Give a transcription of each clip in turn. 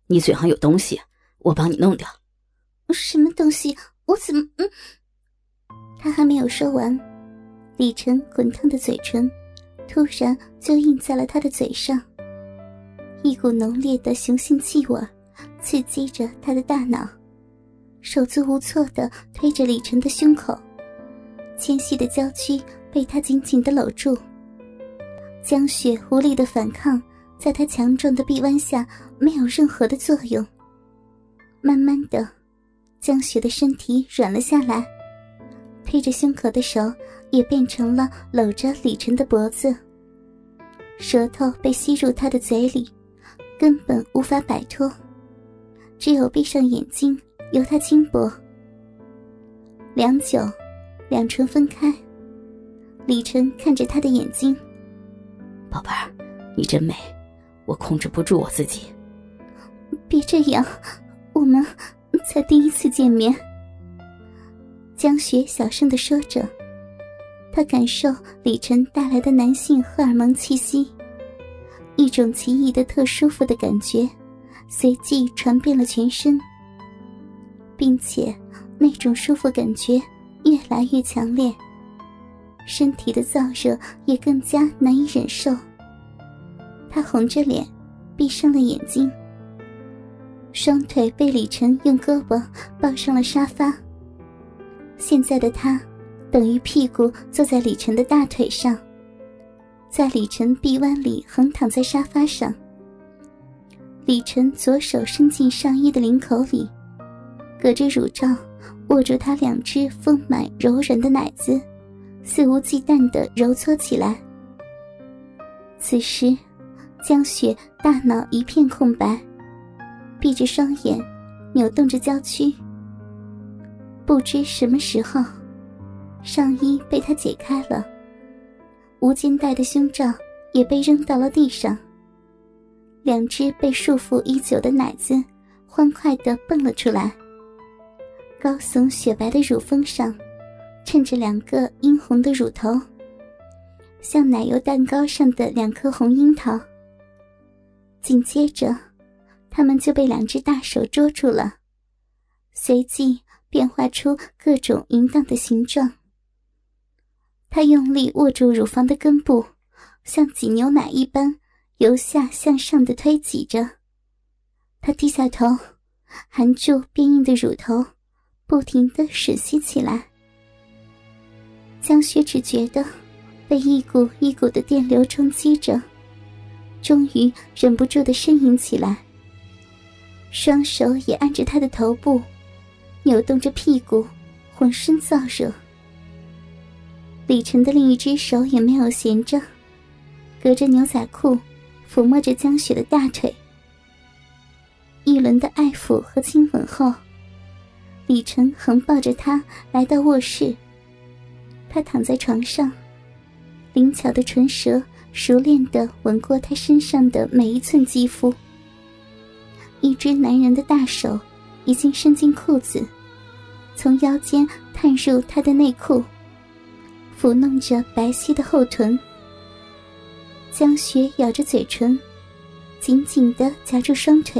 你嘴上有东西，我帮你弄掉。 什么东西？我怎么……他还没有说完，李晨滚烫的嘴唇突然就印在了他的嘴上，一股浓烈的雄性气味刺激着他的大脑，手足无措地推着李晨的胸口，纤细的娇躯被他紧紧地搂住。江雪无力的反抗在他强壮的臂弯下没有任何的作用，慢慢的江雪的身体软了下来，推着胸口的手也变成了搂着李晨的脖子，舌头被吸入他的嘴里，根本无法摆脱，只有闭上眼睛由他轻薄。良久，两唇分开，李晨看着他的眼睛， 宝贝儿，你真美，我控制不住我自己。 别这样，我们才第一次见面。江雪小声地说着，她感受李晨带来的男性荷尔蒙气息，一种奇异的特舒服的感觉随即传遍了全身，并且那种舒服感觉越来越强烈，身体的燥热也更加难以忍受。她红着脸闭上了眼睛，双腿被李晨用胳膊抱上了沙发。现在的他等于屁股坐在李晨的大腿上，在李晨臂弯里横躺在沙发上。李晨左手伸进上衣的领口里，隔着乳罩握住他两只丰满柔软的奶子，肆无忌惮地揉搓起来。此时江雪大脑一片空白，闭着双眼扭动着娇躯。不知什么时候，上衣被他解开了，无肩带的胸罩也被扔到了地上，两只被束缚已久的奶子欢快地蹦了出来，高耸雪白的乳峰上衬着两个殷红的乳头，像奶油蛋糕上的两颗红樱桃。紧接着他们就被两只大手捉住了，随即变化出各种淫荡的形状。他用力握住乳房的根部，像挤牛奶一般由下向上的推挤着。他低下头，含住变硬的乳头，不停地吮吸起来。江雪只觉得被一股一股的电流冲击着，终于忍不住地呻吟起来，双手也按着他的头部，扭动着屁股，浑身燥热。李晨的另一只手也没有闲着，隔着牛仔裤抚摸着江雪的大腿。一轮的爱抚和亲吻后，李晨横抱着她来到卧室。他躺在床上，灵巧的唇舌熟练地吻过她身上的每一寸肌肤。一只男人的大手已经伸进裤子，从腰间探入她的内裤，抚弄着白皙的后臀。江雪咬着嘴唇，紧紧地夹住双腿。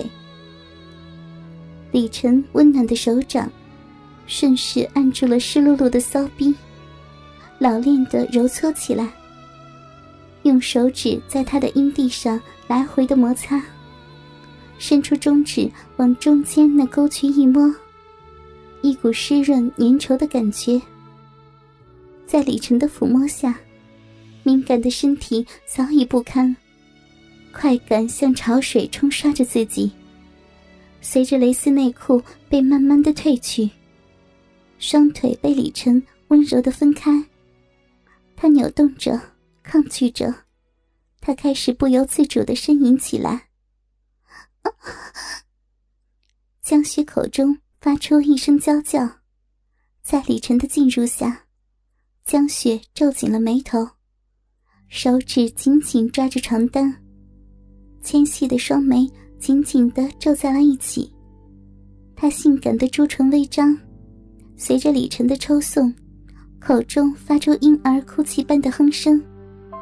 李晨温暖的手掌顺势按住了湿漉漉的骚逼，老练地揉搓起来，用手指在他的阴蒂上来回的摩擦，伸出中指往中间那沟渠一摸，一股湿润粘稠的感觉。在李晨的抚摸下，敏感的身体早已不堪，快感像潮水冲刷着自己。随着蕾丝内裤被慢慢的褪去，双腿被李晨温柔地分开，他扭动着，抗拒着，他开始不由自主地呻吟起来。江雪口中发出一声娇叫，在李晨的进入下，江雪皱紧了眉头，手指紧紧抓着床单，纤细的双眉紧紧地皱在了一起。她性感的朱唇微张，随着李晨的抽送，口中发出婴儿哭泣般的哼声。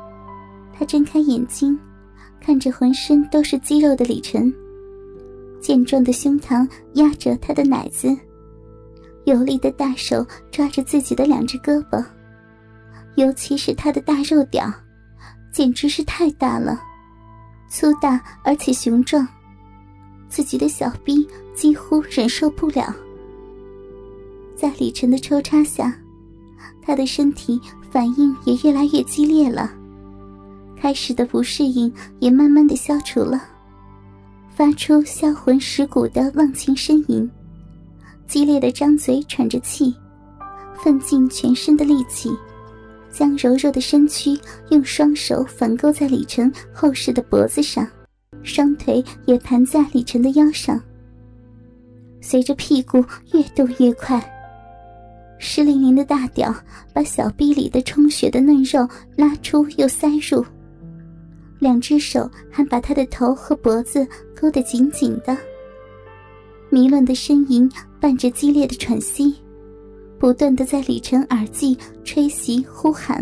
她睁开眼睛，看着浑身都是肌肉的李晨，介健壮的胸膛压着他的奶子，有力的大手抓着自己的2只胳膊，尤其是他的大肉屌，简直是太大了，粗大而且雄壮，自己的小臂几乎忍受不了。在李晨的抽插下，他的身体反应也越来越激烈了，开始的不适应也慢慢的消除了，发出销魂蚀骨的忘情呻吟，激烈的张嘴喘着气，奋尽全身的力气，将柔柔的身躯用双手反勾在李晨厚实的脖子上，双腿也盘在李晨的腰上。随着屁股越动越快，湿淋淋的大屌把小臂里的充血的嫩肉拉出又塞入，2只手还把他的头和脖子勾得紧紧的。迷乱的呻吟伴着激烈的喘息，不断地在李晨耳际吹袭呼喊。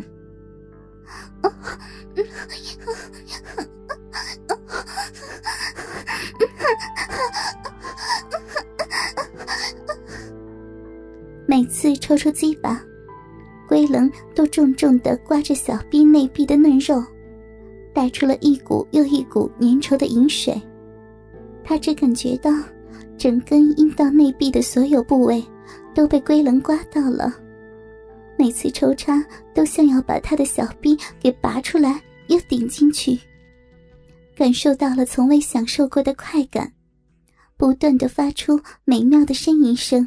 每次抽出鸡巴，龟棱都重重地刮着小臂内壁的嫩肉，带出了一股又一股粘稠的饮水。他只感觉到整根阴道内壁的所有部位都被龟棱刮到了，每次抽插都像要把他的小臂给拔出来又顶进去，感受到了从未享受过的快感，不断地发出美妙的呻吟声。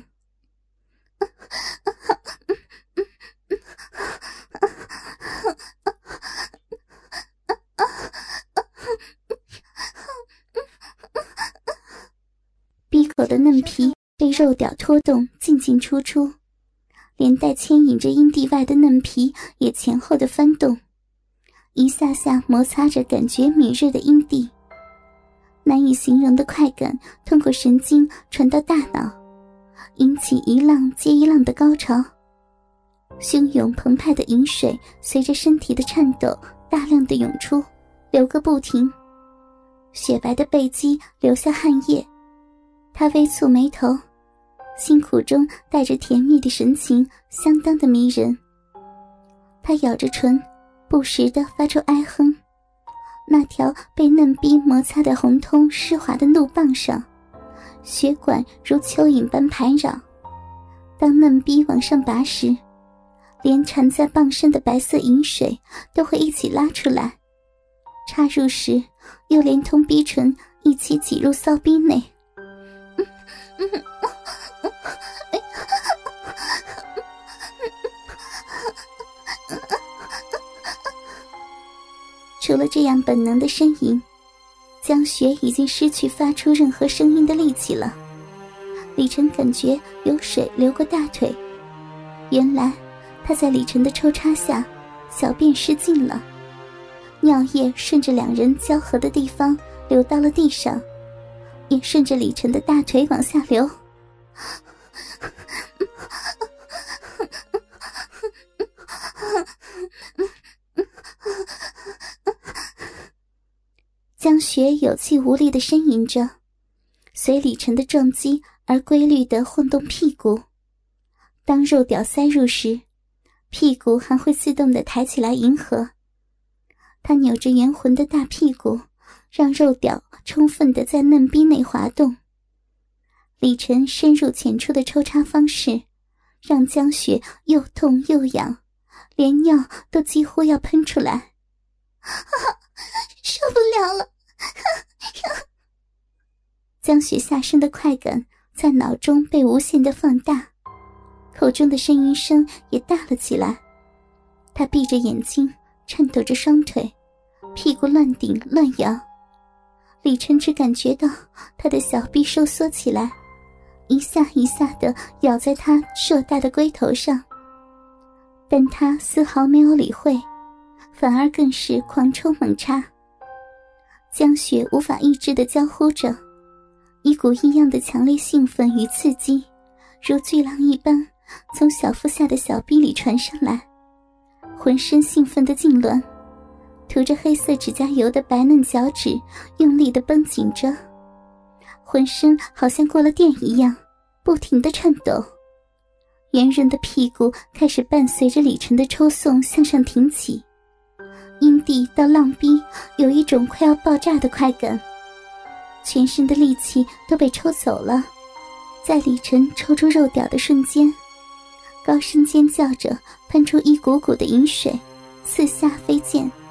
闭口的嫩皮被肉屌拖动进进出出，连带牵引着阴蒂外的嫩皮也前后的翻动，一下下摩擦着感觉敏锐的阴蒂。难以形容的快感通过神经传到大脑，引起一浪接一浪的高潮。汹涌澎湃的饮水随着身体的颤抖大量的涌出，流个不停。雪白的背肌流下汗液，他微蹙眉头，辛苦中带着甜蜜的神情，相当的迷人。他咬着唇，不时地发出哀哼。那条被嫩逼摩擦得红通湿滑的怒棒上，血管如蚯蚓般盘绕，当嫩逼往上拔时，连缠在棒身的白色饮水都会一起拉出来，插入时又连同逼唇一起挤入骚逼内。除了这样本能的呻吟，江雪已经失去发出任何声音的力气了。李晨感觉有水流过大腿，原来他在李晨的抽插下小便失禁了，尿液顺着2人交合的地方流到了地上，也顺着李晨的大腿往下流。江雪有气无力地呻吟着，随李晨的撞击而规律地晃动屁股。当肉屌塞入时，屁股还会自动地抬起来迎合。他扭着圆浑的大屁股，让肉屌充分地在嫩逼内滑动。李晨深入浅出的抽插方式，让江雪又痛又痒，连尿都几乎要喷出来。受不了了！江雪下身的快感在脑中被无限的放大，口中的呻吟声也大了起来。他闭着眼睛，颤抖着双腿，屁股乱顶乱摇。李晨只感觉到他的小臂收缩起来，一下一下地咬在他硕大的龟头上，但他丝毫没有理会，反而更是狂抽猛插。江雪无法抑制地娇呼着，一股异样的强烈兴奋与刺激如巨浪一般从小腹下的小臂里传上来，浑身兴奋地痉挛，涂着黑色指甲油的白嫩脚趾用力地绷紧着， 浑身好像过了电一样，不停地颤抖。圆润的屁股开始伴随着李晨的抽送向上挺起，阴蒂到浪逼有一种快要爆炸的快感，全身的力气都被抽走了。在李晨抽出肉屌的瞬间，高声尖叫着喷出一股股的饮水，四下飞溅。